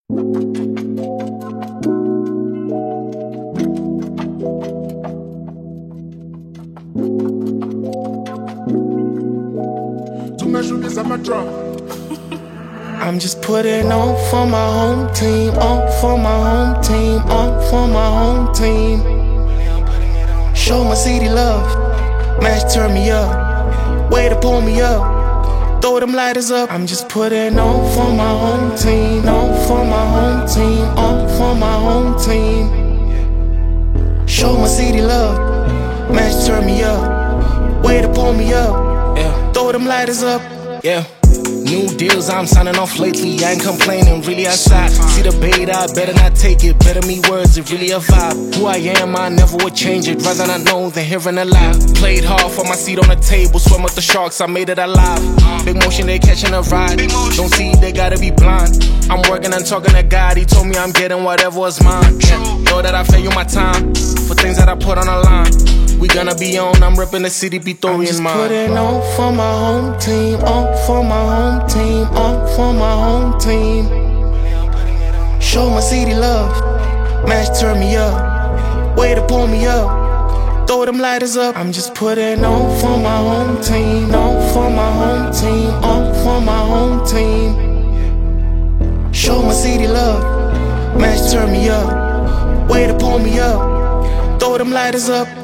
I'm just putting on for my home team, on for my home team, on for my home team. Show my city love, match turn me up, way to pull me up, throw them lighters up. I'm just putting on for my home team, on for my home team, on for my home team. Show my city love, match turn me up, way to pull me up, yeah, throw them lighters up, yeah. New deals I'm signing off lately, I ain't complaining, really outside. See the bait, I better not take it, better me words, it really a vibe. Who I am, I never would change it, rather not know than hearing a lie. Played hard for my seat on the table, swim with the sharks, I made it alive. Big motion, they catching a ride, don't see, they gotta be blind. I'm working and talking to God, he told me I'm getting whatever was mine. Yeah, know that I value my time, for things that I put on the line. We gonna be on, I'm reppin' the city, be throwing mine. I'm just putting on for my home team, on for my home team, on for my home team. Show my city love, match turn me up, way to pull me up, throw them lighters up. I'm just putting on for my home team, on for my home team, on for my home team. Show my city love, match turn me up, way to pull me up, throw them lighters up.